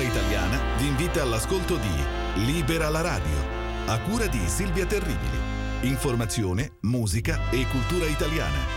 Italiana vi invita all'ascolto di Libera la radio, a cura di Silvia Terribili. Informazione, musica e cultura italiana.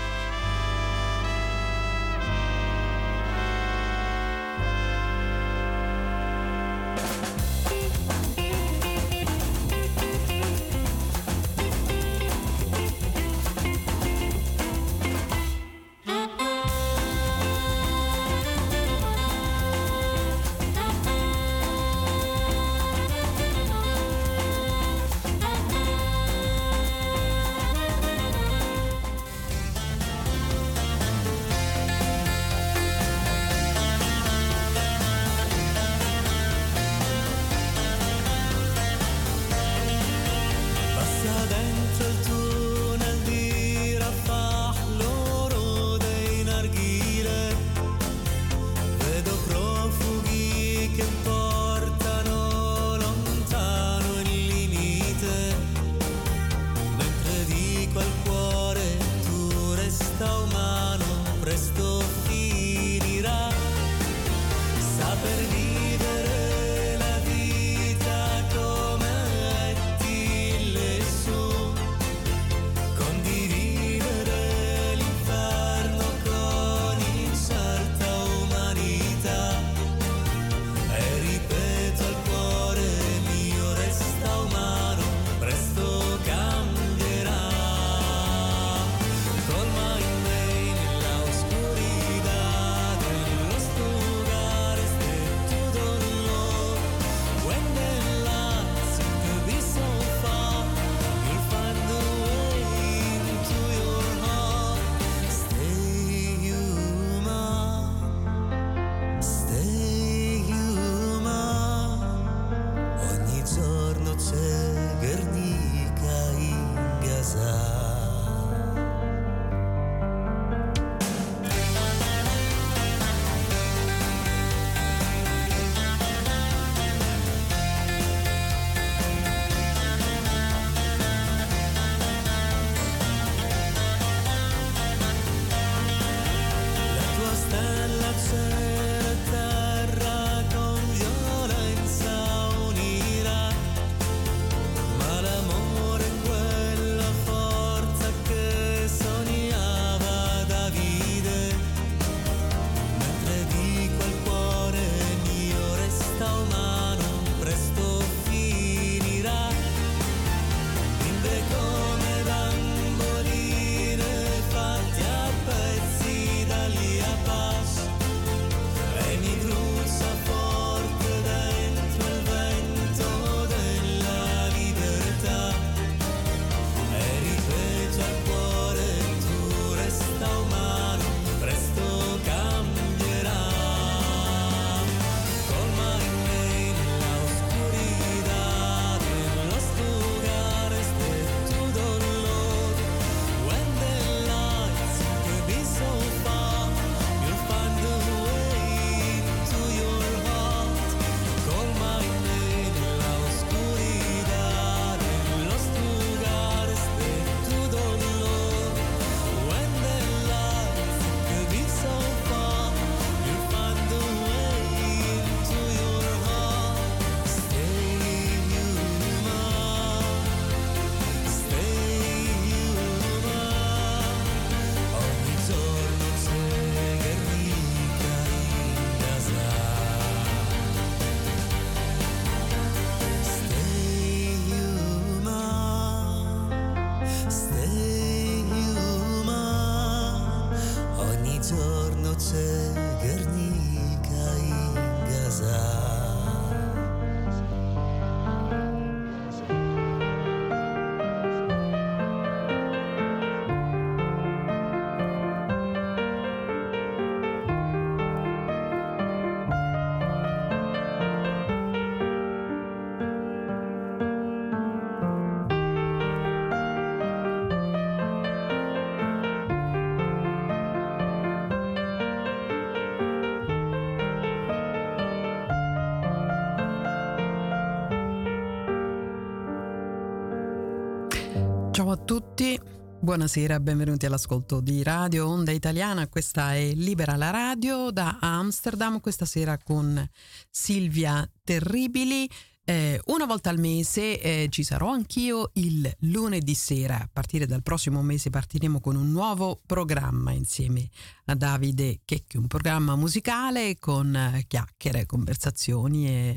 Ciao a tutti, Buonasera, benvenuti all'ascolto di Radio Onda Italiana. Questa è Libera la Radio da Amsterdam, questa sera con Silvia Terribili. Una volta al mese ci sarò anch'io il lunedì sera. A partire dal prossimo mese partiremo con un nuovo programma insieme a Davide Checchi, un programma musicale con chiacchiere, conversazioni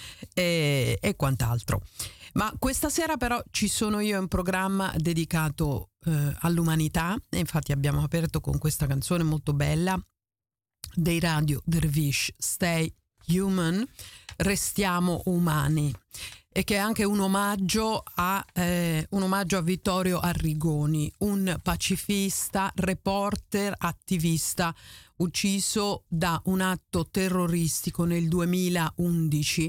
e quant'altro. Ma questa sera però ci sono io, un programma dedicato all'umanità, e infatti abbiamo aperto con questa canzone molto bella dei Radio Dervish, Stay Human, Restiamo Umani, e che è anche un omaggio a Vittorio Arrigoni, un pacifista, reporter, attivista ucciso da un atto terroristico nel 2011.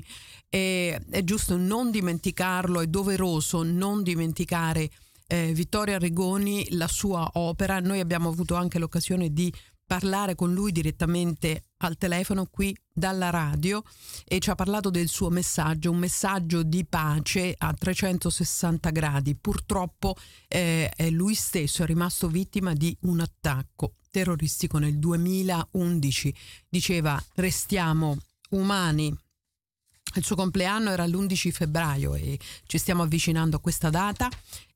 È giusto non dimenticarlo, è doveroso non dimenticare Vittorio Arrigoni, la sua opera. Noi abbiamo avuto anche l'occasione di parlare con lui direttamente al telefono qui dalla radio, e ci ha parlato del suo messaggio, un messaggio di pace a 360 gradi. Purtroppo lui stesso è rimasto vittima di un attacco terroristico nel 2011. Diceva: restiamo umani. Il suo compleanno era l'11 febbraio e ci stiamo avvicinando a questa data,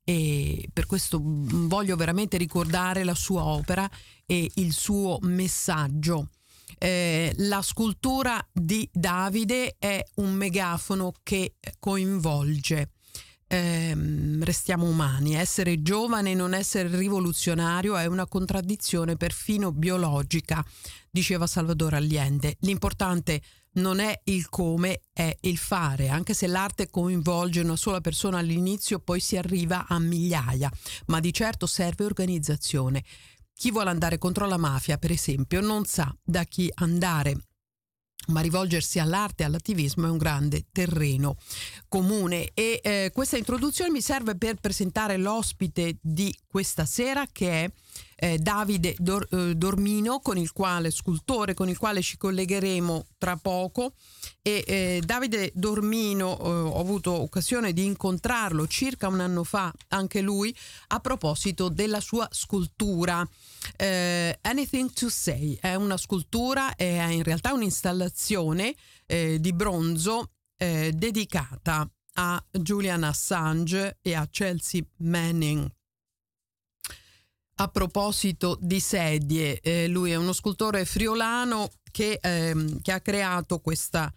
e per questo voglio veramente ricordare la sua opera e il suo messaggio. La scultura di Davide è un megafono che coinvolge. Restiamo umani. Essere giovane e non essere rivoluzionario è una contraddizione perfino biologica, diceva Salvador Allende. L'importante non è il come, è il fare. Anche se l'arte coinvolge una sola persona all'inizio, poi si arriva a migliaia, ma di certo serve organizzazione. Chi vuole andare contro la mafia, per esempio, non sa da chi andare, ma rivolgersi all'arte e all'attivismo è un grande terreno comune. E questa introduzione mi serve per presentare l'ospite di questa sera, che è Davide Dormino, scultore con il quale ci collegheremo tra poco. E Davide Dormino, ho avuto occasione di incontrarlo circa un anno fa, anche lui, a proposito della sua scultura Anything to Say. È una scultura, è in realtà un'installazione di bronzo dedicata a Julian Assange e a Chelsea Manning. A proposito di sedie, lui è uno scultore friulano che ha creato questa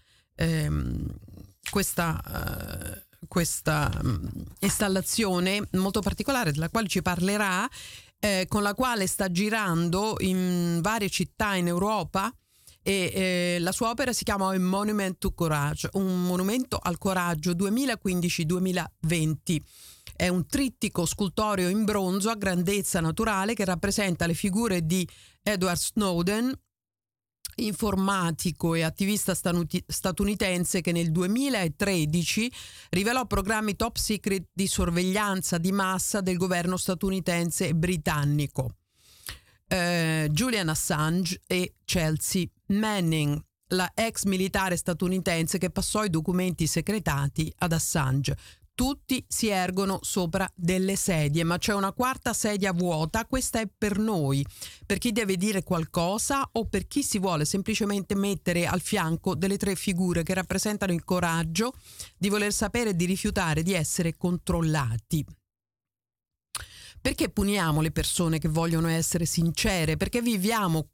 installazione molto particolare, della quale ci parlerà, con la quale sta girando in varie città in Europa, e la sua opera si chiama A Monument to Courage, un monumento al coraggio 2015-2020. È un trittico scultoreo in bronzo a grandezza naturale che rappresenta le figure di Edward Snowden, informatico e attivista statunitense che nel 2013 rivelò programmi top secret di sorveglianza di massa del governo statunitense e britannico. Julian Assange e Chelsea Manning, la ex militare statunitense che passò i documenti segretati ad Assange. Tutti si ergono sopra delle sedie, ma c'è una quarta sedia vuota. Questa è per noi, per chi deve dire qualcosa o per chi si vuole semplicemente mettere al fianco delle tre figure che rappresentano il coraggio di voler sapere e di rifiutare di essere controllati. Perché puniamo le persone che vogliono essere sincere? Perché viviamo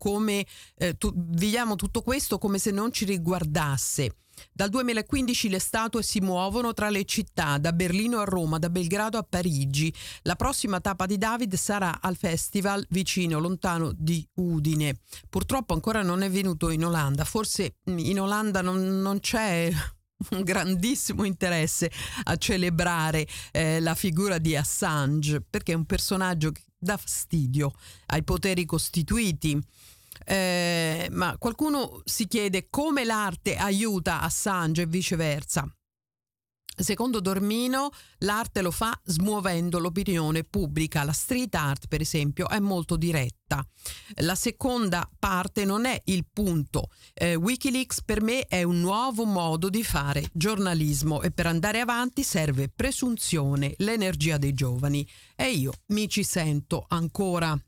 tutto questo come se non ci riguardasse. Dal 2015 le statue si muovono tra le città, da Berlino a Roma, da Belgrado a Parigi. La prossima tappa di David sarà al festival vicino, lontano di Udine. Purtroppo ancora non è venuto in Olanda. Forse in Olanda non c'è un grandissimo interesse a celebrare la figura di Assange, perché è un personaggio che dà fastidio ai poteri costituiti. Ma qualcuno si chiede come l'arte aiuta Assange e viceversa. Secondo Dormino, l'arte lo fa smuovendo l'opinione pubblica. La street art, per esempio, è molto diretta. La seconda parte non è il punto. Wikileaks per me è un nuovo modo di fare giornalismo e per andare avanti serve presunzione, l'energia dei giovani. E io mi ci sento ancora.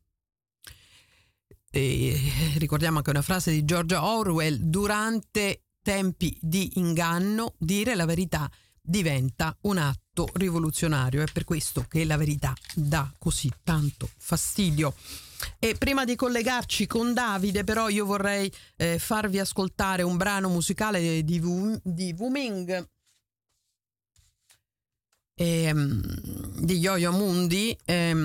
Ricordiamo anche una frase di George Orwell: durante tempi di inganno dire la verità diventa un atto rivoluzionario. È per questo che la verità dà così tanto fastidio. E prima di collegarci con Davide, però, io vorrei farvi ascoltare un brano musicale di Wu-Ming, di Yo-Yo Mundi,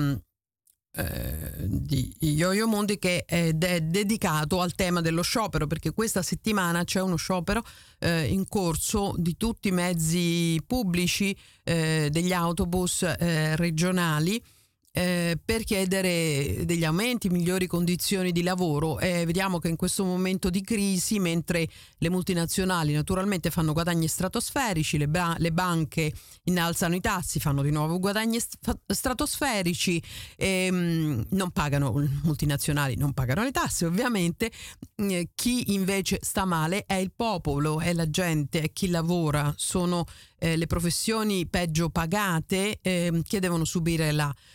che è dedicato al tema dello sciopero, perché questa settimana c'è uno sciopero in corso di tutti i mezzi pubblici, degli autobus regionali, per chiedere degli aumenti, migliori condizioni di lavoro. Vediamo che in questo momento di crisi, mentre le multinazionali naturalmente fanno guadagni stratosferici, le banche innalzano i tassi, fanno di nuovo guadagni stratosferici, non pagano, multinazionali non pagano le tasse ovviamente. Chi invece sta male è il popolo, è la gente, è chi lavora, sono le professioni peggio pagate, che devono subire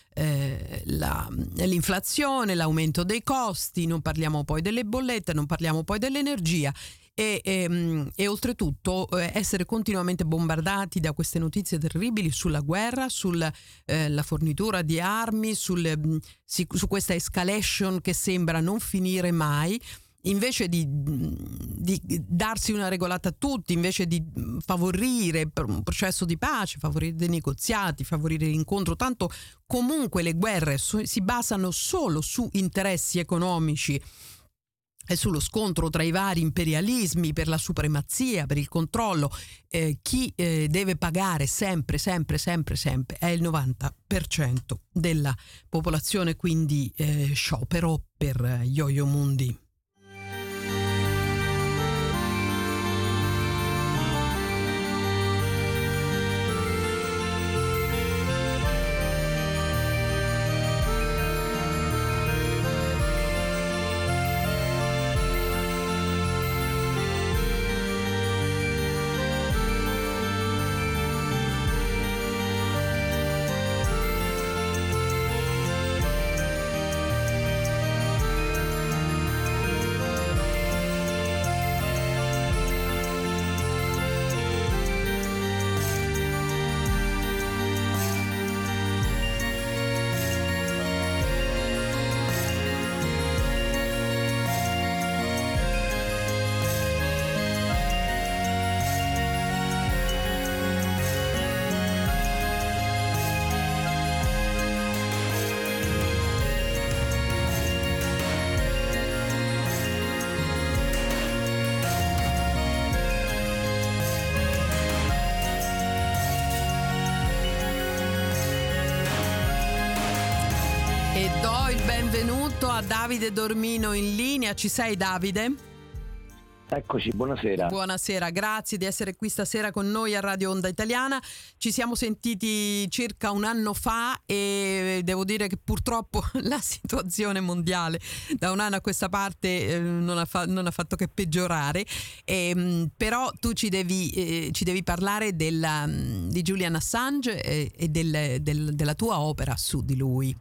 l'inflazione, l'aumento dei costi. Non parliamo poi delle bollette, non parliamo poi dell'energia e oltretutto essere continuamente bombardati da queste notizie terribili sulla guerra, sulla fornitura di armi, su questa escalation che sembra non finire mai. Invece di darsi una regolata a tutti, invece di favorire un processo di pace, favorire dei negoziati, favorire l'incontro, tanto comunque le guerre si basano solo su interessi economici e sullo scontro tra i vari imperialismi per la supremazia, per il controllo. Chi deve pagare sempre è il 90% della popolazione, quindi sciopero per Yo-Yo Mundi. Benvenuto a Davide Dormino in linea. Ci sei, Davide? Eccoci, buonasera. Buonasera, grazie di essere qui stasera con noi a Radio Onda Italiana. Ci siamo sentiti circa un anno fa e devo dire che purtroppo la situazione mondiale da un anno a questa parte non ha fatto che peggiorare, però tu ci devi parlare di Julian Assange e della tua opera su di lui.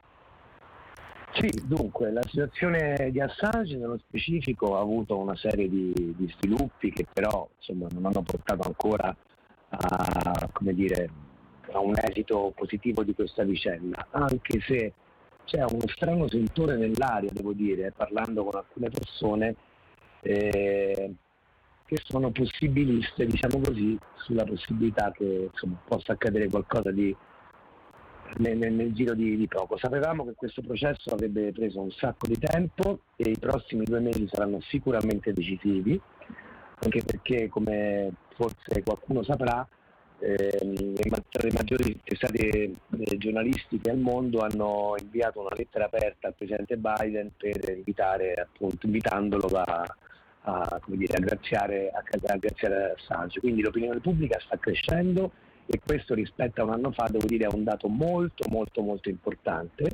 Sì, dunque, la situazione di Assange nello specifico ha avuto una serie di sviluppi che però insomma non hanno portato ancora a un esito positivo di questa vicenda, anche se c'è uno strano sentore nell'aria, devo dire, parlando con alcune persone che sono possibiliste, diciamo così, sulla possibilità che insomma possa accadere qualcosa di nel giro di poco. Sapevamo che questo processo avrebbe preso un sacco di tempo e i prossimi 2 mesi saranno sicuramente decisivi, anche perché, come forse qualcuno saprà, tra le maggiori testate giornalistiche al mondo hanno inviato una lettera aperta al presidente Biden per invitandolo come dire, a graziare Assange. Quindi l'opinione pubblica sta crescendo e questo rispetto a un anno fa, devo dire, è un dato molto molto molto importante,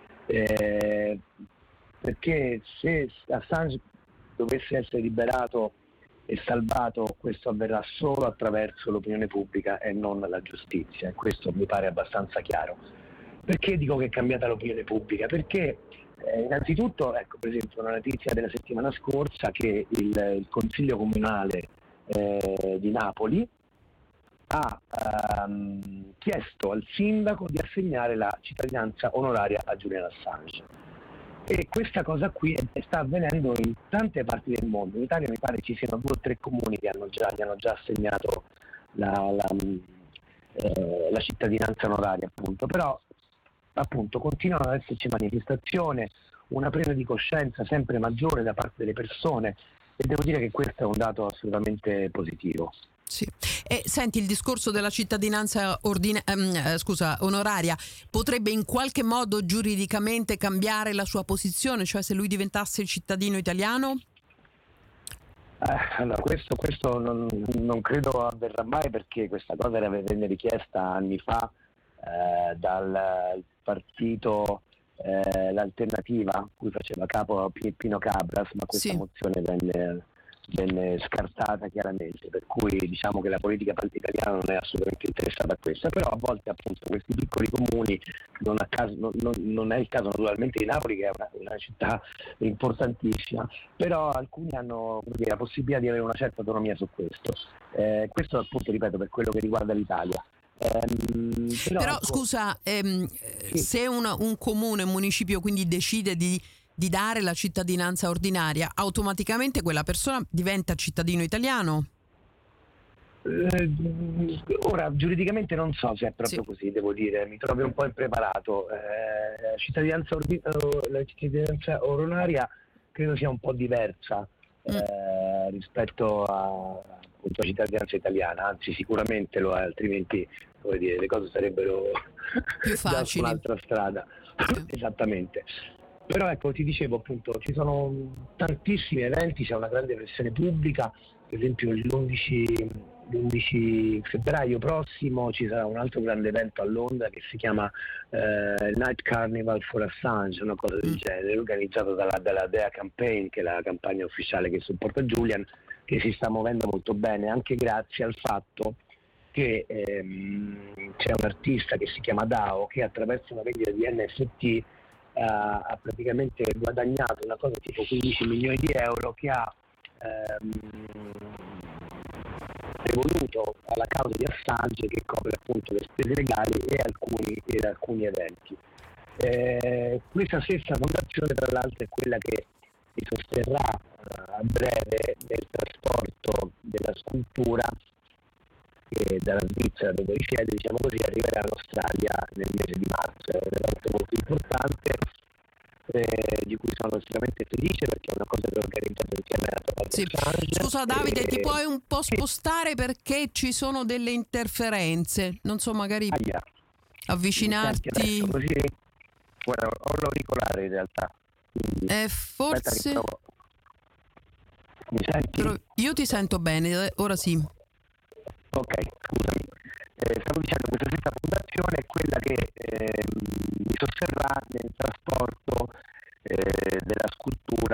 perché se Assange dovesse essere liberato e salvato, questo avverrà solo attraverso l'opinione pubblica e non la giustizia, e questo mi pare abbastanza chiaro. Perché dico che è cambiata l'opinione pubblica? Perché innanzitutto, ecco, per esempio una notizia della settimana scorsa che il Consiglio Comunale di Napoli ha chiesto al sindaco di assegnare la cittadinanza onoraria a Julian Assange. E questa cosa qui sta avvenendo in tante parti del mondo. In Italia mi pare ci siano 2 o 3 comuni che gli hanno già assegnato la cittadinanza onoraria, appunto. Però appunto continuano ad esserci manifestazioni, una presa di coscienza sempre maggiore da parte delle persone, e devo dire che questo è un dato assolutamente positivo. Sì. E senti, il discorso della cittadinanza onoraria potrebbe in qualche modo giuridicamente cambiare la sua posizione, cioè se lui diventasse cittadino italiano? Allora, questo non credo avverrà mai, perché questa cosa venne richiesta anni fa dal partito l'Alternativa, cui faceva capo Pino Cabras, ma questa mozione venne scartata chiaramente, per cui diciamo che la politica italiana non è assolutamente interessata a questo. Però a volte appunto questi piccoli comuni, non è il caso naturalmente di Napoli, che è una città importantissima, però alcuni hanno la possibilità di avere una certa autonomia su questo. Questo appunto, ripeto, per quello che riguarda l'Italia. Però ecco, scusa, se un comune, un municipio quindi decide di dare la cittadinanza ordinaria, automaticamente quella persona diventa cittadino italiano? Ora giuridicamente non so se è proprio così, devo dire, mi trovo un po' impreparato. La cittadinanza onoraria credo sia un po' diversa rispetto appunto, alla cittadinanza italiana, anzi sicuramente lo è, altrimenti le cose sarebbero più facili, già su un'altra strada. Esattamente. Però ecco, ti dicevo appunto, ci sono tantissimi eventi, c'è una grande pressione pubblica. Per esempio l'11 febbraio prossimo ci sarà un altro grande evento a Londra che si chiama Night Carnival for Assange, una cosa del genere, organizzato dalla Dea Campaign, che è la campagna ufficiale che supporta Julian, che si sta muovendo molto bene, anche grazie al fatto che c'è un artista che si chiama Dao, che attraverso una vendita di NFT ha praticamente guadagnato una cosa tipo 15 milioni di euro, che ha devoluto alla causa di Assange, che copre appunto le spese legali e alcuni eventi. Questa stessa fondazione tra l'altro è quella che si sosterrà a breve nel trasporto della scultura che dalla Svizzera, dove risiede, diciamo così, arriverà in Australia nel mese di marzo. È un evento molto importante di cui sono estremamente felice, perché è una cosa che ho organizzato insieme alla Assange. Scusa Davide, ti puoi un po' spostare perché ci sono delle interferenze, non so, magari avvicinarti. Così, guarda, ho l'auricolare in realtà. Forse mi senti? Io ti sento bene, ora sì. Ok, scusami. Stavo dicendo, questa stessa fondazione è quella che mi sosterrà nel trasporto della scultura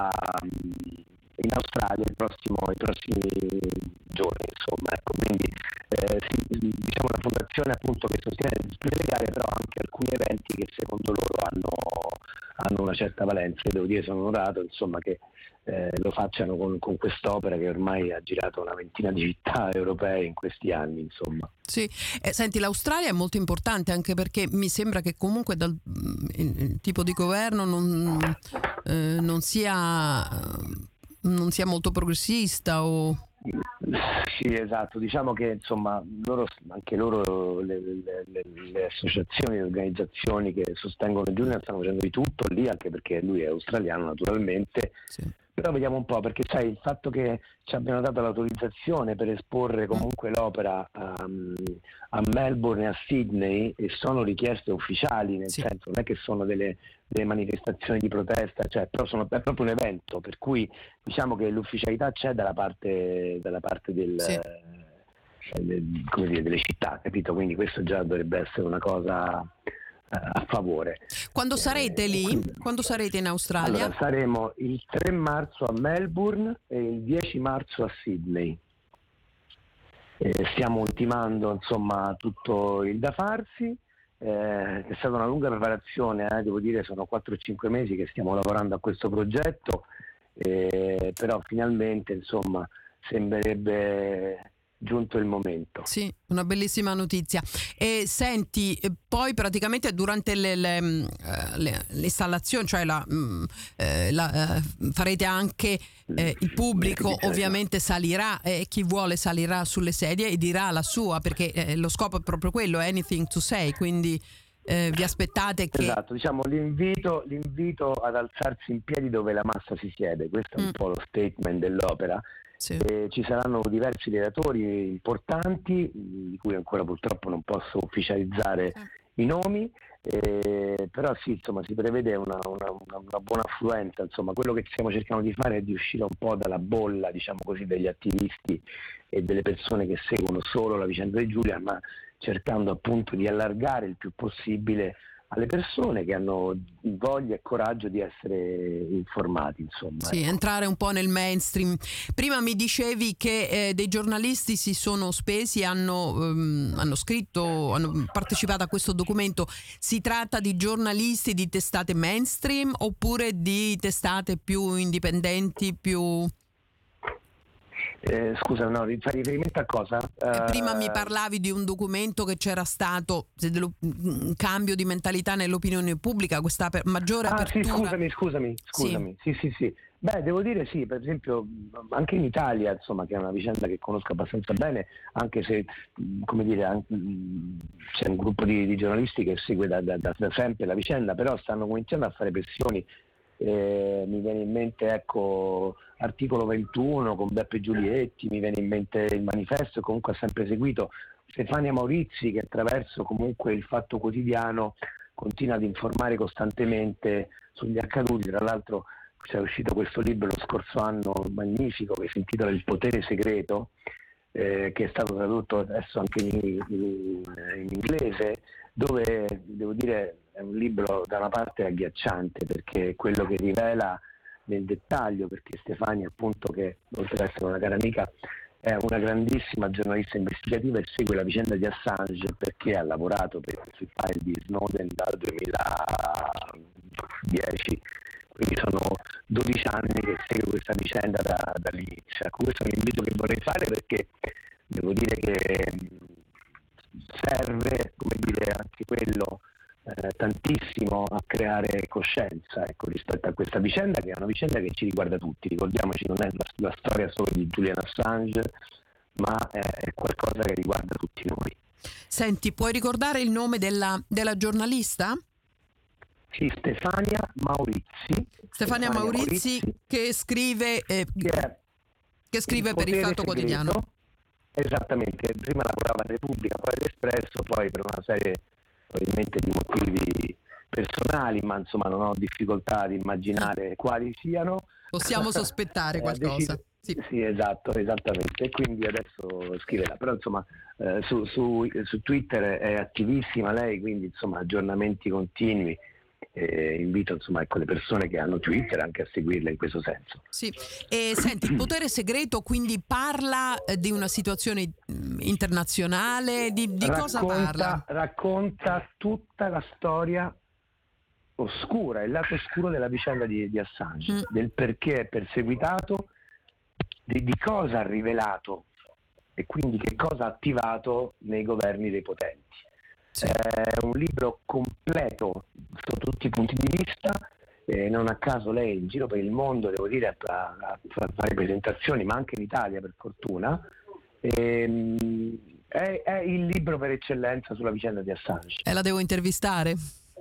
in Australia i prossimi giorni, insomma. Ecco, quindi diciamo una fondazione appunto che sostiene le spese legali, però anche alcuni eventi che secondo loro hanno una certa valenza. Io devo dire, sono onorato, insomma, che lo facciano con quest'opera che ormai ha girato una ventina di città europee in questi anni, insomma. Sì, senti, l'Australia è molto importante anche perché mi sembra che comunque il tipo di governo non sia molto progressista o... Sì, esatto, diciamo che insomma anche loro le associazioni, le organizzazioni che sostengono Julian stanno facendo di tutto lì, anche perché lui è australiano naturalmente, Però vediamo un po', perché sai, il fatto che ci abbiano dato l'autorizzazione per esporre comunque l'opera a Melbourne e a Sydney, e sono richieste ufficiali, nel senso non è che sono delle manifestazioni di protesta, cioè, però è proprio un evento, per cui diciamo che l'ufficialità c'è dalla parte come dire, delle città, capito? Quindi questo già dovrebbe essere una cosa a favore. Quando sarete lì? Quando sarete in Australia? Allora, saremo il 3 marzo a Melbourne e il 10 marzo a Sydney. Stiamo ultimando insomma tutto il da farsi. È stata una lunga preparazione, devo dire, sono 4-5 mesi che stiamo lavorando a questo progetto, però finalmente insomma sembrerebbe giunto il momento. Sì, una bellissima notizia. E senti, poi praticamente durante l'installazione, cioè farete anche il pubblico ovviamente salirà, e chi vuole salirà sulle sedie e dirà la sua, perché lo scopo è proprio quello, anything to say, quindi vi aspettate che... Esatto, diciamo l'invito ad alzarsi in piedi dove la massa si siede, questo è un po' lo statement dell'opera. Sì. Ci saranno diversi relatori importanti, di cui ancora purtroppo non posso ufficializzare i nomi, però sì, insomma, si prevede una buona affluenza. Insomma, quello che stiamo cercando di fare è di uscire un po' dalla bolla, diciamo così, degli attivisti e delle persone che seguono solo la vicenda di Giulia, ma cercando appunto di allargare il più possibile alle persone che hanno voglia e coraggio di essere informati, insomma. Sì, entrare un po' nel mainstream. Prima mi dicevi che dei giornalisti si sono spesi, hanno scritto, hanno partecipato a questo documento. Si tratta di giornalisti di testate mainstream oppure di testate più indipendenti, più... Scusa, no, fai riferimento a cosa? Prima mi parlavi di un documento che c'era stato un cambio di mentalità nell'opinione pubblica, questa maggiore apertura. Sì, scusami. Sì. Beh, devo dire sì, per esempio anche in Italia, insomma, che è una vicenda che conosco abbastanza bene, anche se, come dire, c'è un gruppo di giornalisti che segue da sempre la vicenda, però stanno cominciando a fare pressioni. Mi viene in mente, ecco, Articolo 21 con Beppe Giulietti, mi viene in mente il Manifesto, comunque ha sempre seguito Stefania Maurizi, che attraverso comunque il Fatto Quotidiano continua ad informare costantemente sugli accaduti. Tra l'altro c'è uscito questo libro lo scorso anno magnifico che si intitola Il potere segreto, che è stato tradotto adesso anche in inglese, dove devo dire è un libro da una parte agghiacciante, perché quello che rivela nel dettaglio, perché Stefania, appunto, che oltre ad essere una cara amica è una grandissima giornalista investigativa e segue la vicenda di Assange, perché ha lavorato sui file di Snowden dal 2010, quindi sono 12 anni che segue questa vicenda dall'inizio. Ecco, questo è un invito che vorrei fare, perché devo dire che serve, come dire, anche quello tantissimo a creare coscienza, ecco, rispetto a questa vicenda, che è una vicenda che ci riguarda tutti. Ricordiamoci, non è la storia solo di Julian Assange, ma è qualcosa che riguarda tutti noi. Senti, puoi ricordare il nome della giornalista? Sì, Stefania Maurizi. Stefania Maurizi, che scrive per il Fatto Quotidiano. Esattamente, prima lavorava in Repubblica, poi all'Espresso, poi per una serie probabilmente di motivi personali, ma insomma non ho difficoltà ad immaginare quali siano. Possiamo sospettare qualcosa. Sì, esattamente, e quindi adesso scriverà, però insomma su Twitter è attivissima lei, quindi insomma aggiornamenti continui. Invito insomma, ecco, le persone che hanno Twitter anche a seguirla in questo senso. Sì. E senti, il potere segreto quindi parla di una situazione internazionale, di cosa parla? Racconta tutta la storia oscura, il lato oscuro della vicenda di Assange, del perché è perseguitato, di cosa ha rivelato e quindi che cosa ha attivato nei governi dei potenti. Sì. È un libro completo sotto tutti i punti di vista, non a caso lei in giro per il mondo, devo dire, a fare presentazioni, ma anche in Italia per fortuna. È il libro per eccellenza sulla vicenda di Assange. La devo intervistare?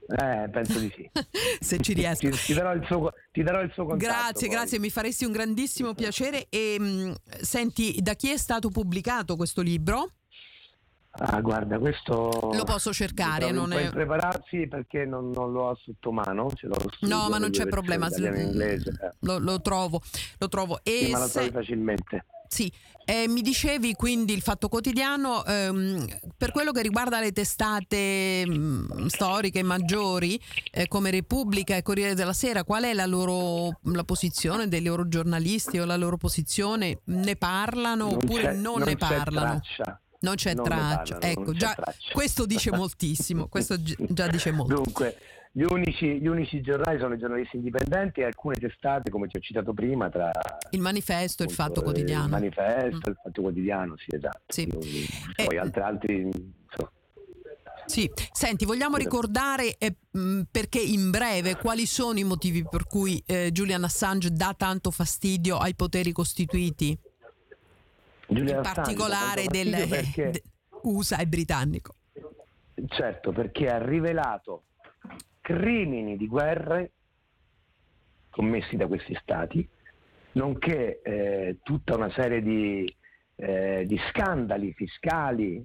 Penso di sì. Se ci riesco. Ti darò il suo contatto. Grazie, mi faresti un grandissimo piacere. E senti, da chi è stato pubblicato questo libro? Guarda, questo lo posso cercare, non è prepararsi perché non lo ho sotto mano, ce l'ho no, ma non c'è problema, lo trovo e ma lo trovi facilmente. Sì, mi dicevi quindi il Fatto Quotidiano, per quello che riguarda le testate storiche maggiori come Repubblica e Corriere della Sera, qual è la posizione dei loro giornalisti o la loro posizione? Ne parlano oppure non ne parlano? Non c'è traccia, ecco, già traccia. Questo dice moltissimo, questo già dice molto. Dunque, gli unici giornali sono i giornalisti indipendenti e alcune testate, come ti ho citato prima, tra il Manifesto e il Fatto Quotidiano. Il Manifesto e il Fatto Quotidiano, sì, esatto. Sì. Poi altri Sì, senti, vogliamo ricordare perché in breve quali sono i motivi per cui Julian Assange dà tanto fastidio ai poteri costituiti? In particolare del USA e britannico. Certo, perché ha rivelato crimini di guerra commessi da questi stati, nonché tutta una serie di scandali fiscali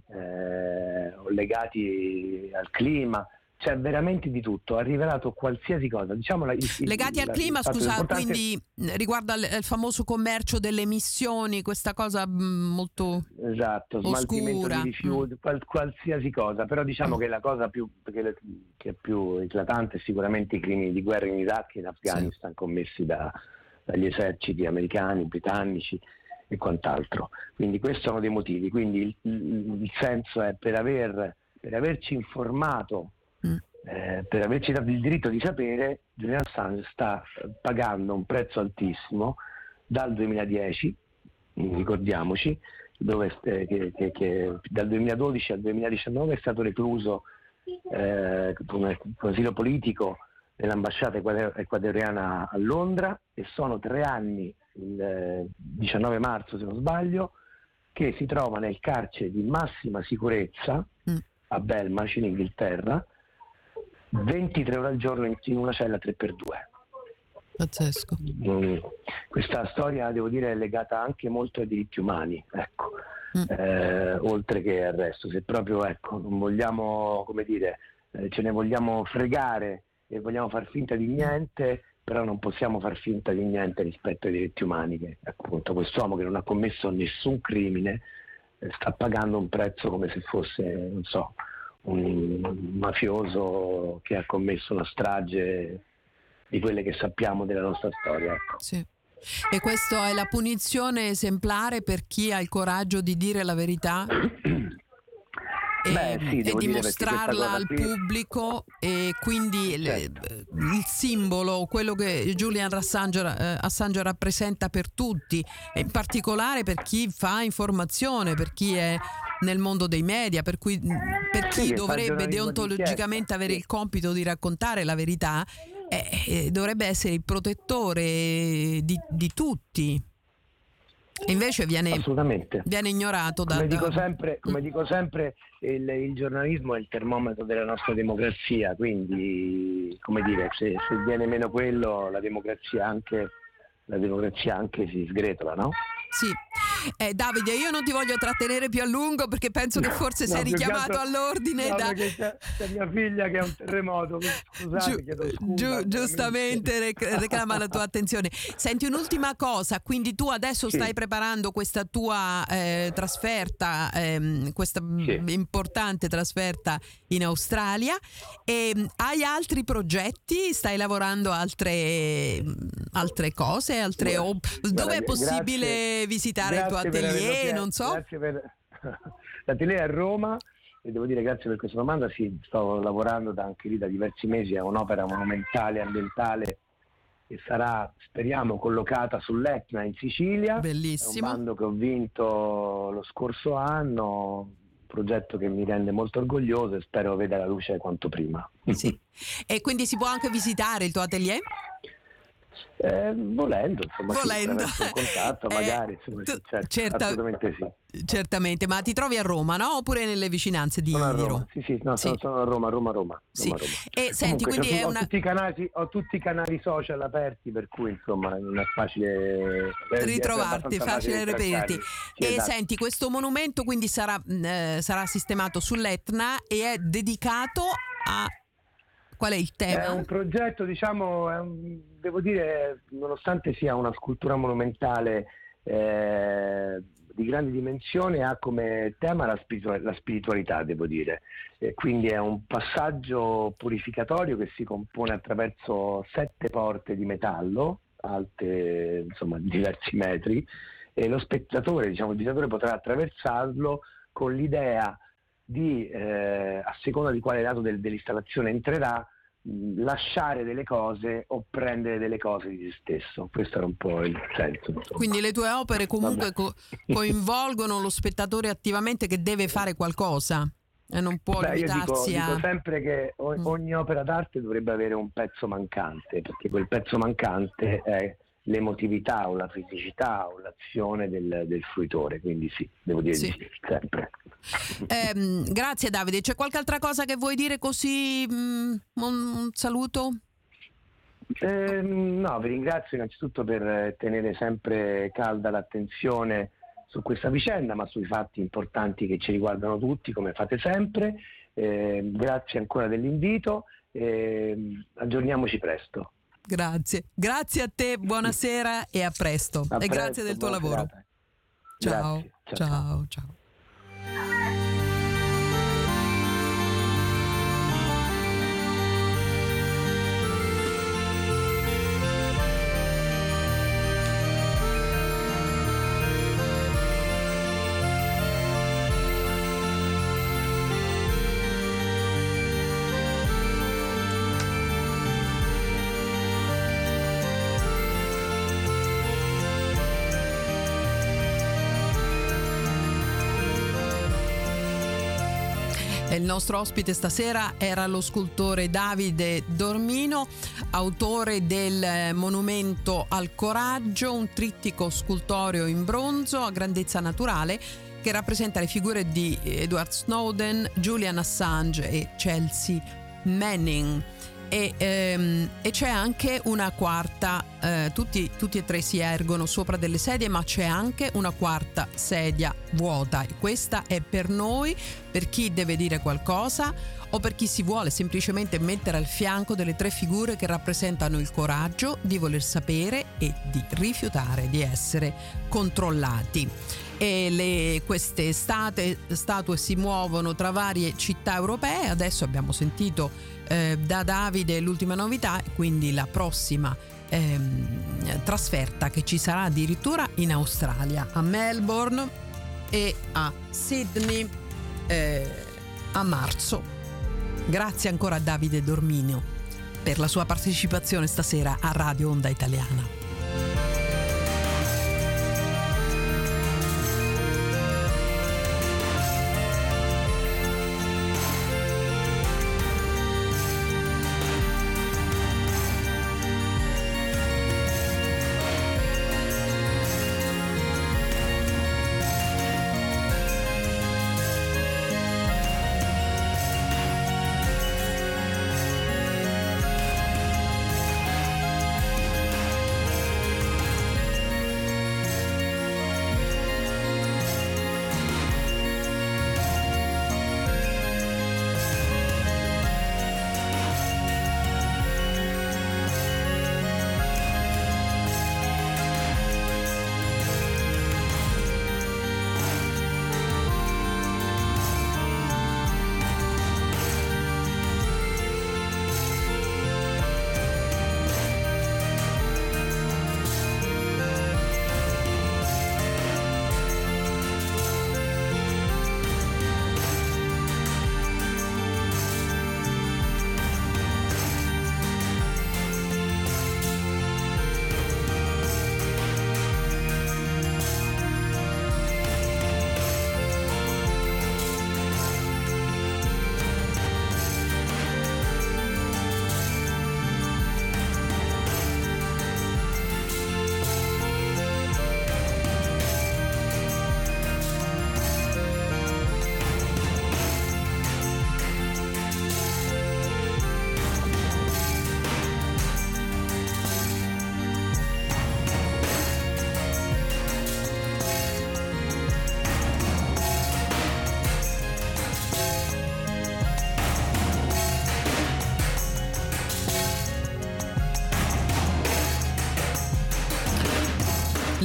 legati al clima. C'è veramente di tutto, ha rivelato qualsiasi cosa. Diciamo legati al clima, scusa, quindi riguarda il famoso commercio delle emissioni, questa cosa molto esatto, smaltimento oscura. Di rifiuti, qualsiasi cosa, però diciamo che la cosa che è più eclatante è sicuramente i crimini di guerra in Iraq e in Afghanistan commessi dagli eserciti americani, britannici e quant'altro. Quindi questi sono dei motivi, quindi il senso è per averci informato, per averci dato il diritto di sapere, Julian Assange sta pagando un prezzo altissimo dal 2010, ricordiamoci, che dal 2012 al 2019 è stato recluso con asilo politico nell'ambasciata ecuadoriana a Londra, e sono 3 anni, il 19 marzo se non sbaglio, che si trova nel carcere di massima sicurezza a Belmarsh in Inghilterra, 23 ore al giorno in una cella 3x2. Pazzesco. Questa storia, devo dire, è legata anche molto ai diritti umani, ecco. Oltre che al resto. Se proprio, non vogliamo, ce ne vogliamo fregare e vogliamo far finta di niente, però non possiamo far finta di niente rispetto ai diritti umani, che appunto quest'uomo che non ha commesso nessun crimine sta pagando un prezzo come se fosse, non so, un mafioso che ha commesso una strage di quelle che sappiamo della nostra storia, ecco. Sì. E questa è la punizione esemplare per chi ha il coraggio di dire la verità e dimostrarla al pubblico, e quindi il simbolo, quello che Julian Assange rappresenta per tutti, e in particolare per chi fa informazione, per chi è nel mondo dei media, per chi dovrebbe deontologicamente avere il compito di raccontare la verità, dovrebbe essere il protettore di tutti. E invece viene ignorato. Come dico sempre, il giornalismo è il termometro della nostra democrazia, quindi se viene meno quello, la democrazia anche si sgretola, no? Sì. Davide, io non ti voglio trattenere più a lungo perché penso che forse sei richiamato all'ordine perché c'è mia figlia che è un terremoto, scusate, chiedo scusa, giustamente reclama la tua attenzione. Senti, un'ultima cosa, quindi tu adesso stai preparando questa tua trasferta, questa importante trasferta in Australia, e hai altri progetti? Stai lavorando altre cose? Dove è possibile visitare il tuo atelier? Non so. L'atelier è a Roma, e devo dire grazie per questa domanda. Sì, sto lavorando anche lì da diversi mesi a un'opera monumentale ambientale che sarà, speriamo, collocata sull'Etna in Sicilia. Bellissimo. È un bando che ho vinto lo scorso anno, un progetto che mi rende molto orgoglioso e spero veda la luce quanto prima. Sì. E quindi si può anche visitare il tuo atelier? Volendo, insomma, volendo. Sì, un contatto magari, insomma, assolutamente sì. Certamente, ma ti trovi a Roma, no? Oppure nelle vicinanze di Roma? Sì, no, sì. Sono a Roma. Sì. Roma. E senti, Comunque, quindi ho tutti i canali social aperti, per cui insomma non è facile ritrovarti, facile reperirti. Sì, e esatto. Senti, questo monumento quindi sarà sistemato sull'Etna e è dedicato a... Qual è il tema? È un progetto, diciamo, devo dire, nonostante sia una scultura monumentale di grandi dimensioni, ha come tema la spiritualità, devo dire. Quindi è un passaggio purificatorio che si compone attraverso 7 porte di metallo, alte insomma diversi metri, e lo spettatore, il visitatore potrà attraversarlo con l'idea di, a seconda di quale lato dell'installazione entrerà, lasciare delle cose o prendere delle cose di se stesso. Questo era un po' il senso, insomma. Quindi le tue opere comunque coinvolgono lo spettatore attivamente, che deve fare qualcosa e non può limitarsi io dico sempre che ogni opera d'arte dovrebbe avere un pezzo mancante, perché quel pezzo mancante è l'emotività o la fisicità o l'azione del fruitore, quindi sì, devo dire sì, sempre. Grazie Davide, c'è qualche altra cosa che vuoi dire così, un saluto? No, vi ringrazio innanzitutto per tenere sempre calda l'attenzione su questa vicenda, ma sui fatti importanti che ci riguardano tutti, come fate sempre. Grazie ancora dell'invito, aggiorniamoci presto. Grazie a te, buonasera e a presto. E grazie del tuo lavoro. Ciao. Il nostro ospite stasera era lo scultore Davide Dormino, autore del Monumento al Coraggio, un trittico scultoreo in bronzo a grandezza naturale che rappresenta le figure di Edward Snowden, Julian Assange e Chelsea Manning. E c'è anche una quarta, tutti e tre si ergono sopra delle sedie, ma c'è anche una quarta sedia vuota, e questa è per noi, per chi deve dire qualcosa o per chi si vuole semplicemente mettere al fianco delle 3 figure che rappresentano il coraggio di voler sapere e di rifiutare di essere controllati. E queste statue si muovono tra varie città europee. Adesso abbiamo sentito da Davide l'ultima novità, quindi la prossima trasferta che ci sarà addirittura in Australia, a Melbourne e a Sydney a marzo. Grazie ancora a Davide Dormino per la sua partecipazione stasera a Radio Onda Italiana.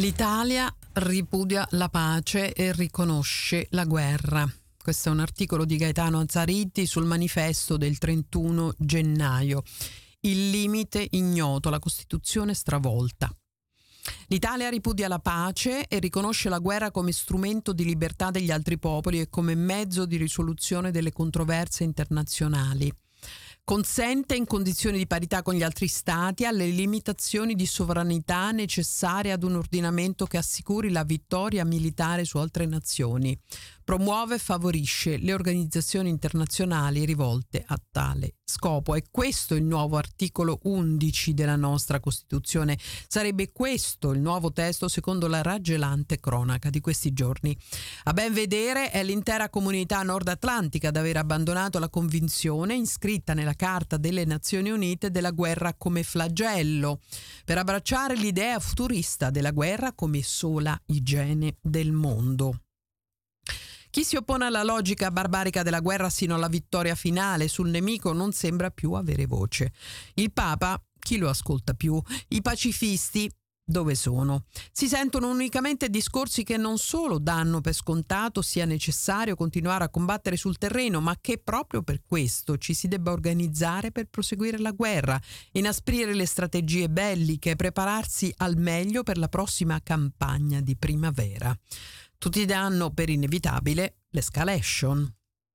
L'Italia ripudia la pace e riconosce la guerra. Questo è un articolo di Gaetano Azzariti sul Manifesto del 31 gennaio. Il limite ignoto, la Costituzione stravolta. L'Italia ripudia la pace e riconosce la guerra come strumento di libertà degli altri popoli e come mezzo di risoluzione delle controversie internazionali. Consente in condizioni di parità con gli altri stati alle limitazioni di sovranità necessarie ad un ordinamento che assicuri la vittoria militare su altre nazioni. Promuove e favorisce le organizzazioni internazionali rivolte a tale scopo. È questo il nuovo articolo 11 della nostra Costituzione. Sarebbe questo il nuovo testo secondo la raggelante cronaca di questi giorni. A ben vedere è l'intera comunità nord-atlantica ad aver abbandonato la convinzione iscritta nella Carta delle Nazioni Unite della guerra come flagello, per abbracciare l'idea futurista della guerra come sola igiene del mondo. Chi si oppone alla logica barbarica della guerra sino alla vittoria finale sul nemico non sembra più avere voce. Il Papa, chi lo ascolta più? I pacifisti, dove sono? Si sentono unicamente discorsi che non solo danno per scontato sia necessario continuare a combattere sul terreno, ma che proprio per questo ci si debba organizzare per proseguire la guerra, inasprire le strategie belliche, prepararsi al meglio per la prossima campagna di primavera. Tutti danno per inevitabile l'escalation.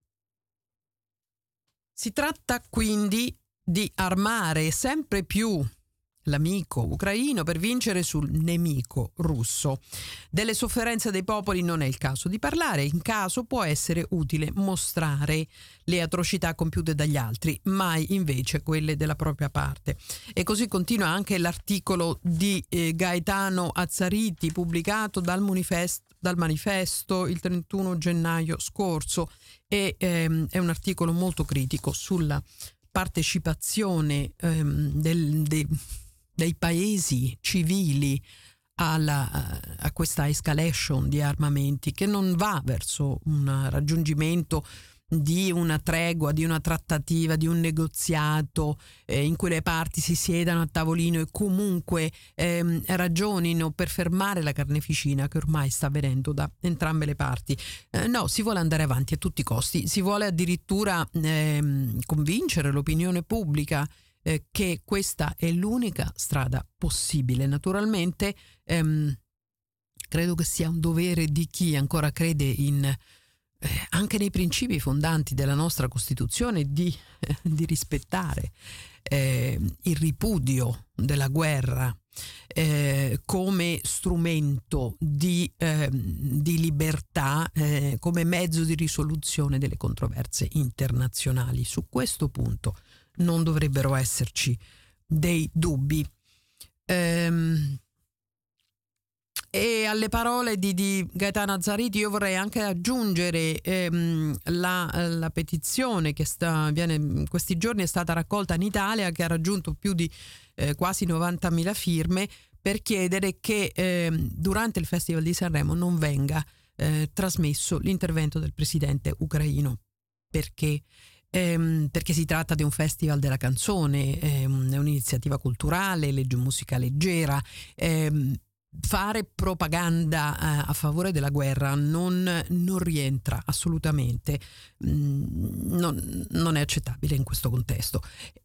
Si tratta quindi di armare sempre più l'amico ucraino per vincere sul nemico russo. Delle sofferenze dei popoli non è il caso di parlare, in caso può essere utile mostrare le atrocità compiute dagli altri, mai invece quelle della propria parte. E così continua anche l'articolo di Gaetano Azzariti pubblicato dal Manifesto il 31 gennaio scorso e è un articolo molto critico sulla partecipazione dei paesi civili a questa escalation di armamenti che non va verso un raggiungimento di una tregua, di una trattativa, di un negoziato in cui le parti si siedano a tavolino e comunque ragionino per fermare la carneficina che ormai sta avvenendo da entrambe le parti. No, si vuole andare avanti a tutti i costi, si vuole addirittura convincere l'opinione pubblica che questa è l'unica strada possibile. Naturalmente credo che sia un dovere di chi ancora crede anche nei principi fondanti della nostra Costituzione di rispettare il ripudio della guerra come strumento di libertà, come mezzo di risoluzione delle controversie internazionali. Su questo punto non dovrebbero esserci dei dubbi. E alle parole di Gaetano Azzariti io vorrei anche aggiungere la petizione che in questi giorni è stata raccolta in Italia, che ha raggiunto più di quasi 90.000 firme, per chiedere che durante il Festival di Sanremo non venga trasmesso l'intervento del presidente ucraino, perché si tratta di un festival della canzone, è un'iniziativa culturale, musica leggera. Fare propaganda a favore della guerra non rientra assolutamente, non è accettabile in questo contesto.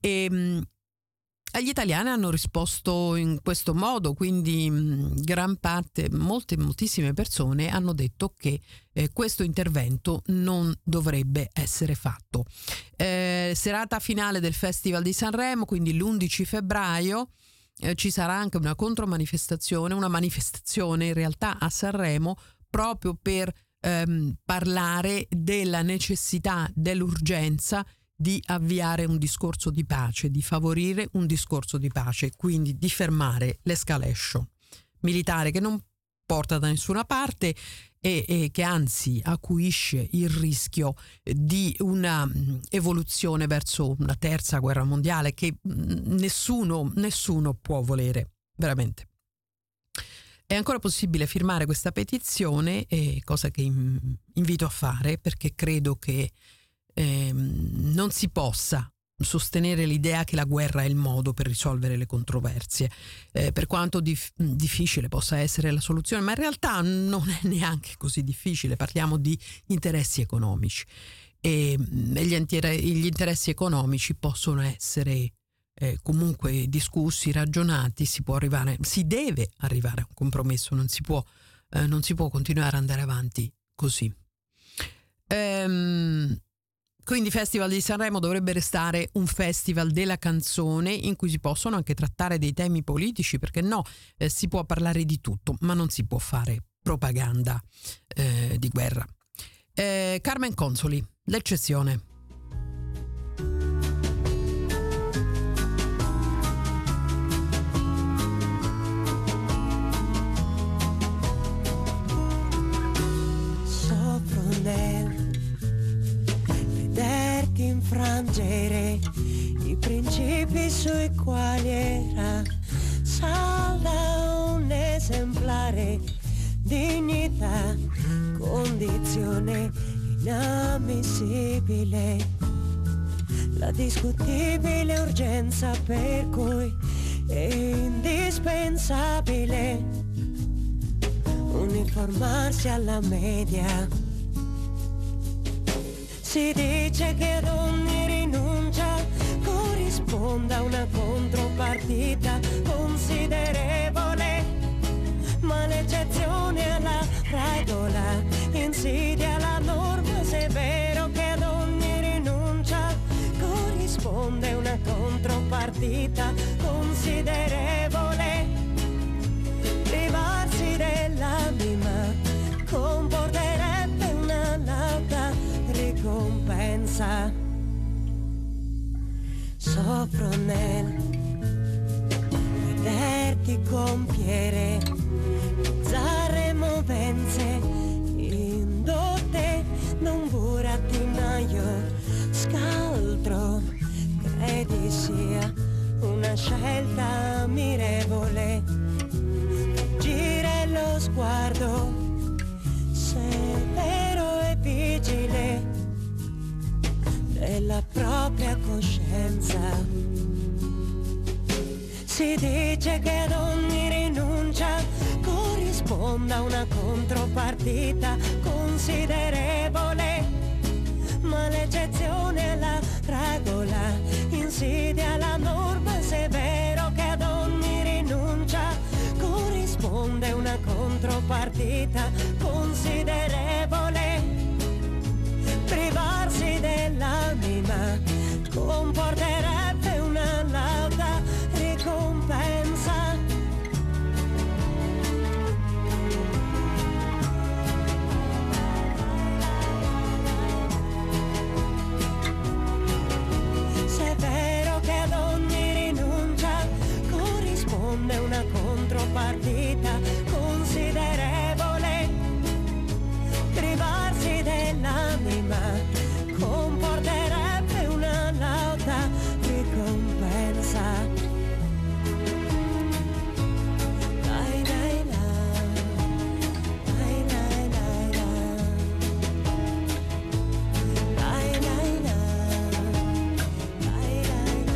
Gli italiani hanno risposto in questo modo, quindi moltissime persone hanno detto che questo intervento non dovrebbe essere fatto. Serata finale del Festival di Sanremo, quindi l'11 febbraio, ci sarà anche una contromanifestazione, una manifestazione in realtà a Sanremo proprio per parlare della necessità, dell'urgenza di avviare un discorso di pace, di favorire un discorso di pace, quindi di fermare l'escalation militare che non porta da nessuna parte e che anzi acuisce il rischio di una evoluzione verso una terza guerra mondiale che nessuno può volere, veramente. È ancora possibile firmare questa petizione, cosa che invito a fare, perché credo che non si possa sostenere l'idea che la guerra è il modo per risolvere le controversie, per quanto difficile possa essere la soluzione, ma in realtà non è neanche così difficile. Parliamo di interessi economici e gli interessi economici possono essere comunque discussi, ragionati, si deve arrivare a un compromesso, non si può continuare ad andare avanti così. Quindi Festival di Sanremo dovrebbe restare un festival della canzone in cui si possono anche trattare dei temi politici, perché no, si può parlare di tutto, ma non si può fare propaganda di guerra. Carmen Consoli, L'eccezione. Sopra vederti infrangere i principi sui quali era salda un esemplare, dignità, condizione inammissibile, la discutibile urgenza per cui è indispensabile uniformarsi alla media. Si dice che ad ogni rinuncia corrisponda una contropartita considerevole, ma l'eccezione alla regola insidia la norma, se è vero che ad ogni rinuncia corrisponde una contropartita considerevole. Privarsi dell'anima comporterebbe una lauta ricompensa. Soffro nel vederti compiere bizzarre movenze indotte da un burattinaio scaltro. Credi sia una scelta ammirevole girare lo sguardo severo e vigile della propria coscienza. Si dice che ad ogni rinuncia corrisponda una contropartita considerevole, ma l'eccezione è la regola, insidia la norma, se è vero che ad ogni rinuncia corrisponde una contropartita considerevole. Privarsi dell'anima comporterebbe una lauta ricompensa. Se è vero che ad ogni rinuncia corrisponde una contropartita considerevole, privarsi dell'anima comporterebbe una lauta ricompensa. Dai, dai, dai, dai, dai, dai, dai, dai, dai, dai,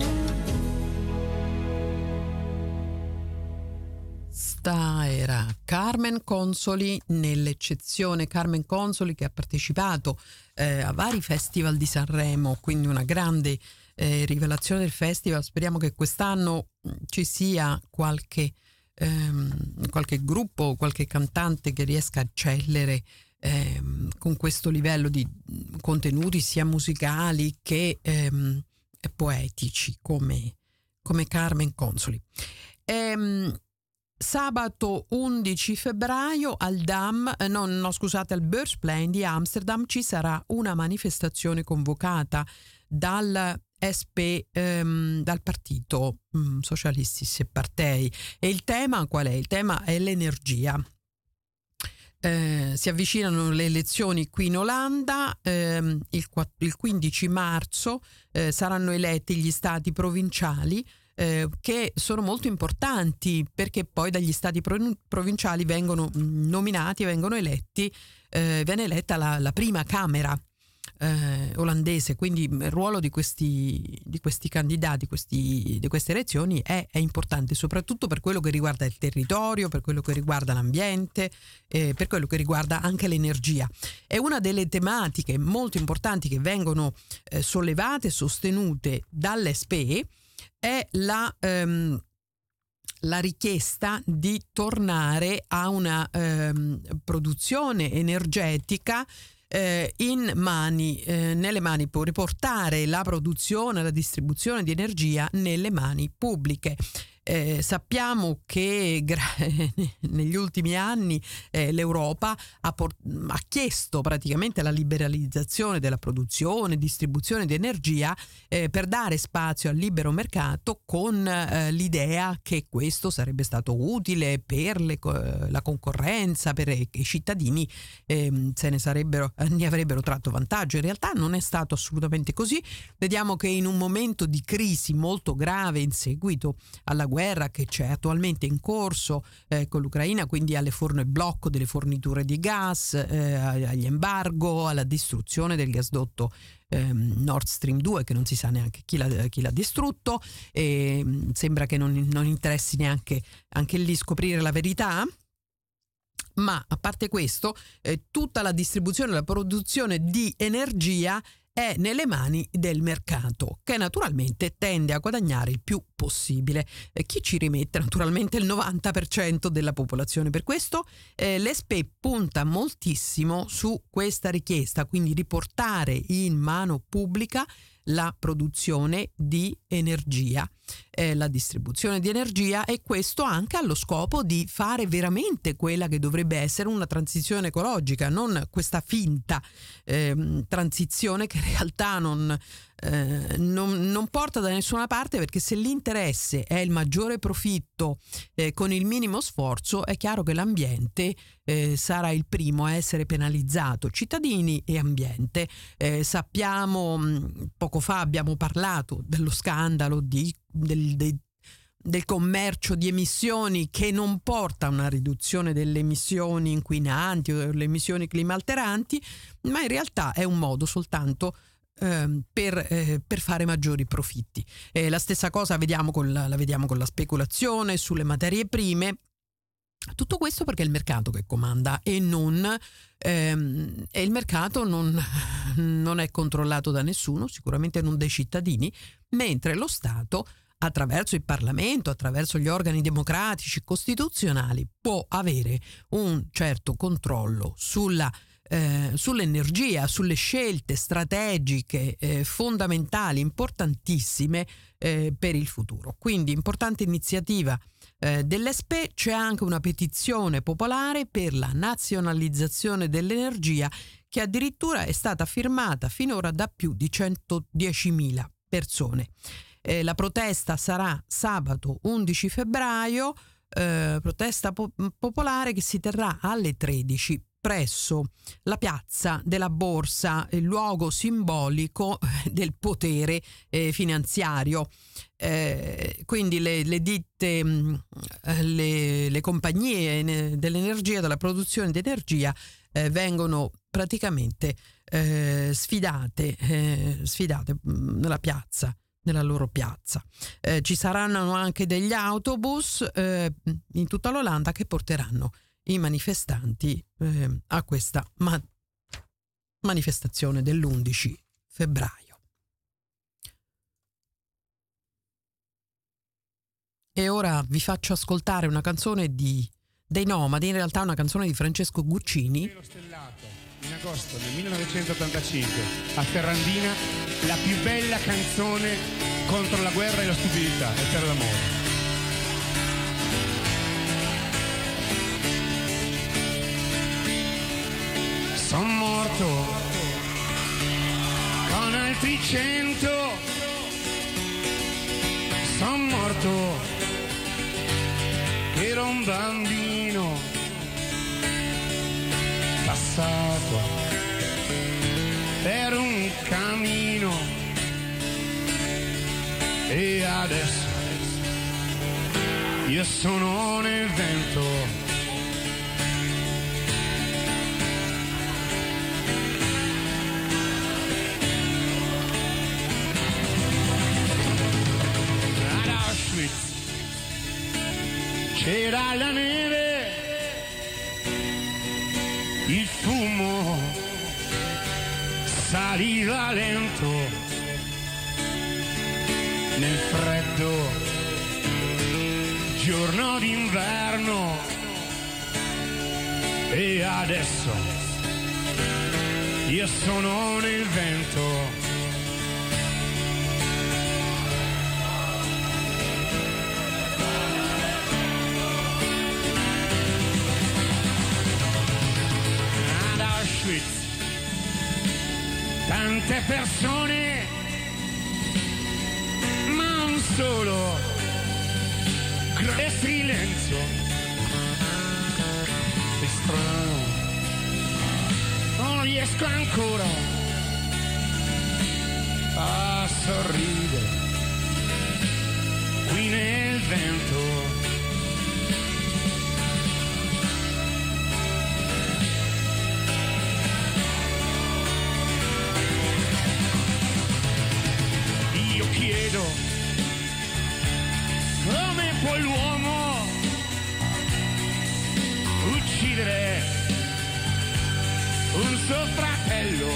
Sta era Carmen Consoli nell'eccezione. Carmen Consoli che ha partecipato a vari festival di Sanremo, quindi una grande rivelazione del festival. Speriamo che quest'anno ci sia qualche gruppo, qualche cantante che riesca a eccellere con questo livello di contenuti sia musicali che poetici come Carmen Consoli. Sabato 11 febbraio al al Beursplein di Amsterdam ci sarà una manifestazione convocata dal SP, dal Partito Socialistische Partei. E il tema qual è? Il tema è l'energia. Si avvicinano le elezioni qui in Olanda, il 15 marzo saranno eletti gli stati provinciali, che sono molto importanti perché poi dagli stati provinciali vengono nominati, viene eletta la prima Camera olandese, quindi il ruolo di questi candidati, di queste elezioni è importante, soprattutto per quello che riguarda il territorio, per quello che riguarda l'ambiente, per quello che riguarda anche l'energia. È una delle tematiche molto importanti che vengono sollevate e sostenute dall'SPE, è la richiesta di tornare a una produzione energetica nelle mani, riportare la produzione e la distribuzione di energia nelle mani pubbliche. Sappiamo che negli ultimi anni l'Europa ha chiesto praticamente la liberalizzazione della produzione e distribuzione di energia per dare spazio al libero mercato, con l'idea che questo sarebbe stato utile per la concorrenza, per i cittadini, ne avrebbero tratto vantaggio. In realtà non è stato assolutamente così. Vediamo che in un momento di crisi molto grave in seguito alla guerra che c'è attualmente in corso con l'Ucraina, quindi al blocco delle forniture di gas, agli embargo, alla distruzione del gasdotto Nord Stream 2, che non si sa neanche chi l'ha distrutto, e sembra che non interessi neanche anche lì scoprire la verità. Ma a parte questo, tutta la distribuzione e la produzione di energia è nelle mani del mercato, che naturalmente tende a guadagnare il più possibile. Chi ci rimette? Naturalmente il 90% della popolazione. Per questo l'SPE punta moltissimo su questa richiesta, quindi riportare in mano pubblica la produzione di energia, la distribuzione di energia, e questo anche allo scopo di fare veramente quella che dovrebbe essere una transizione ecologica, non questa finta transizione che in realtà non porta da nessuna parte, perché se l'interesse è il maggiore profitto con il minimo sforzo, è chiaro che l'ambiente sarà il primo a essere penalizzato, cittadini e ambiente. Sappiamo, poco fa abbiamo parlato dello scandalo del commercio di emissioni, che non porta a una riduzione delle emissioni inquinanti o delle emissioni climalteranti, ma in realtà è un modo soltanto per fare maggiori profitti. La stessa cosa la vediamo con la speculazione sulle materie prime. Tutto questo perché è il mercato che comanda e il mercato non è controllato da nessuno, sicuramente non dai cittadini, mentre lo Stato, attraverso il Parlamento, attraverso gli organi democratici costituzionali, può avere un certo controllo sull'energia, sulle scelte strategiche fondamentali, importantissime per il futuro. Quindi importante iniziativa dell'SPE. C'è anche una petizione popolare per la nazionalizzazione dell'energia, che addirittura è stata firmata finora da più di 110.000 persone. La protesta sarà sabato 11 febbraio, protesta popolare che si terrà alle 13 presso la piazza della Borsa, il luogo simbolico del potere finanziario. Quindi le ditte, le compagnie dell'energia, della produzione di energia, vengono praticamente sfidate nella loro piazza. Ci saranno anche degli autobus in tutta l'Olanda che porteranno i manifestanti a questa manifestazione dell'11 febbraio. E ora vi faccio ascoltare una canzone dei Nomadi, in realtà una canzone di Francesco Guccini. Stellato, in agosto del 1985 a Ferrandina, la più bella canzone contro la guerra e la stupidità e per l'amore. Son morto con altri 100, son morto che ero un bambino passato per un cammino e adesso io sono nel vento. dalla neve il fumo saliva lento nel freddo giorno d'inverno, e adesso io sono nel vento. Tante persone, ma un solo grande silenzio. È strano, non riesco ancora a sorridere qui nel vento. Chiedo come può l'uomo uccidere un suo fratello,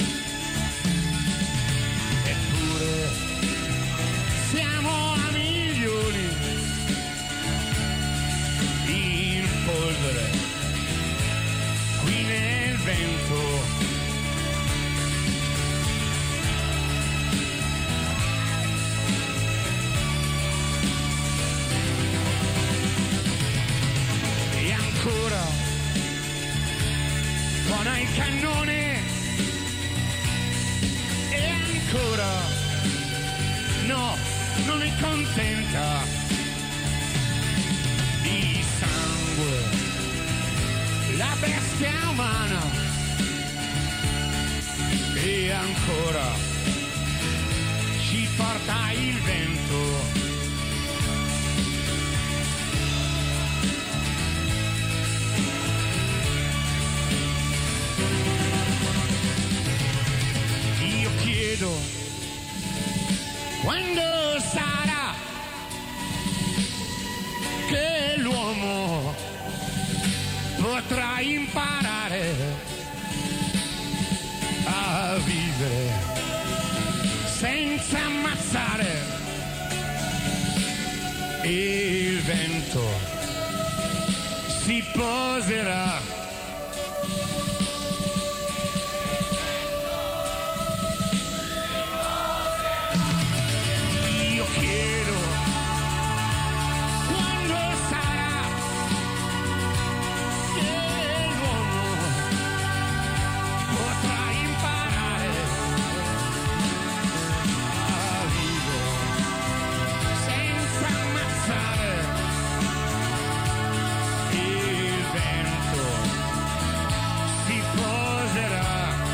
eppure siamo a milioni in polvere qui nel vento. Ancora suona il cannone e ancora no, non mi contenta di sangue la bestia umana, e ancora ci porta il vento. Chiedo quando sarà che l'uomo potrà imparare a vivere senza ammazzare, e il vento si poserà. Chiedo quando sarà che l'uomo potrà imparare a vivere senza ammazzare, il vento si poserà.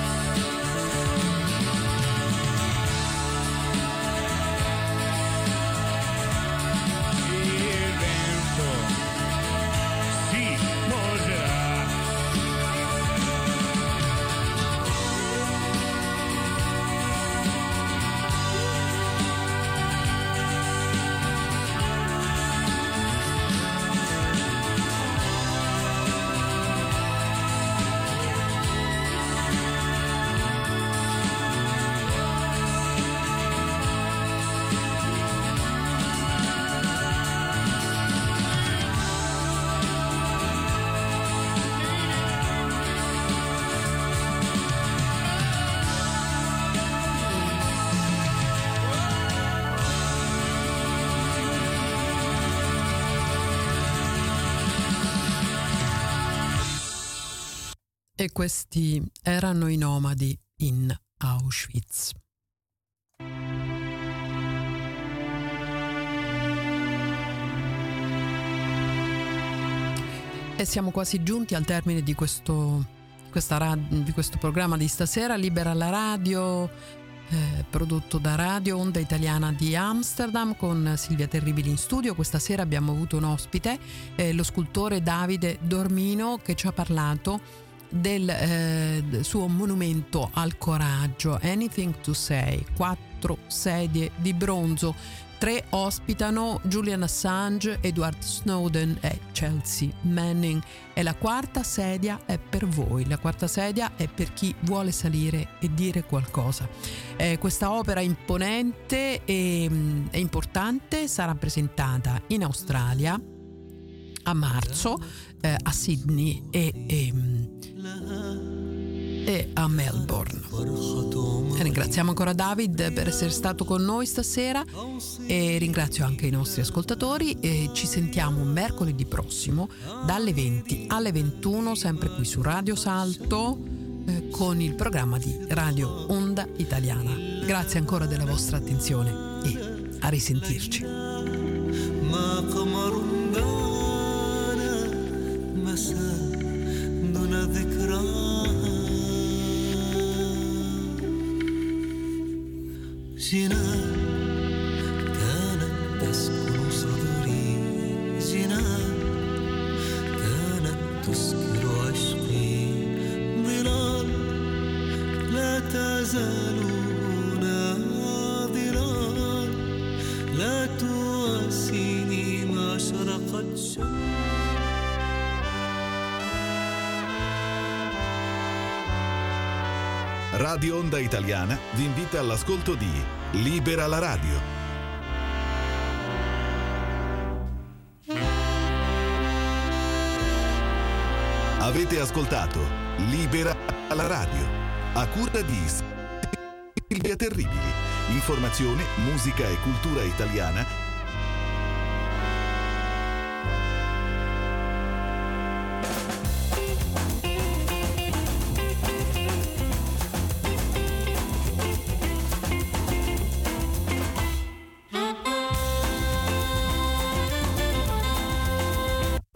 E questi erano i nomadi in Auschwitz. E siamo quasi giunti al termine di questo programma di stasera, Libera la Radio, prodotto da Radio Onda Italiana di Amsterdam, con Silvia Terribili in studio. Questa sera abbiamo avuto un ospite, lo scultore Davide Dormino, che ci ha parlato del suo monumento al coraggio, Anything to Say, 4 sedie di bronzo 3 ospitano Julian Assange, Edward Snowden e Chelsea Manning, e la quarta sedia è per voi, la quarta sedia è per chi vuole salire e dire qualcosa. Questa opera imponente e importante sarà presentata in Australia a marzo, a Sydney e a Melbourne. Ringraziamo ancora David per essere stato con noi stasera e ringrazio anche i nostri ascoltatori, e ci sentiamo mercoledì prossimo dalle 20 alle 21 sempre qui su Radio Salto con il programma di Radio Onda Italiana. Grazie ancora della vostra attenzione e a risentirci. جنان كانت تسكن صدري، جنان كانت تسكر عشقي، ظلال لا تزال هنا، ظلال لا تواسيني ما شرقت شمس. Radio Onda Italiana vi invita all'ascolto di Libera la radio. Avete ascoltato Libera la radio, a cura di Silvia Terribili. Informazione, musica e cultura italiana